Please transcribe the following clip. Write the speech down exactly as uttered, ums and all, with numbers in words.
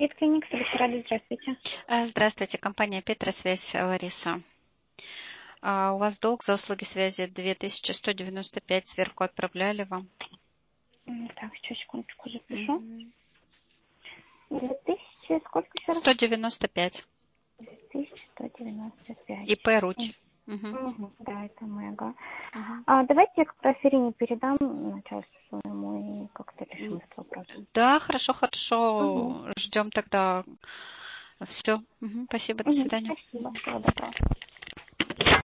Петкиник, Рада, здравствуйте. Здравствуйте, компания Петросвязь, Лариса. А, У вас долг за услуги связи две тысячи сто девяносто пять, сверху отправляли вам. М, Так, сейчас, секундочку запишу. Мгм. Две тысячи, сколько еще раз? сто девяносто пять. Две тысячи сто девяносто пять. ИП Руть. Мгм. Мгм, да, это мега. Мгм. А, давайте я к проферине передам начальству своему и как-то решим М, этот вопрос. Да, хорошо, Угу. хорошо. Ждем тогда. Все. Спасибо, до Угу. свидания. Спасибо, всего доброго.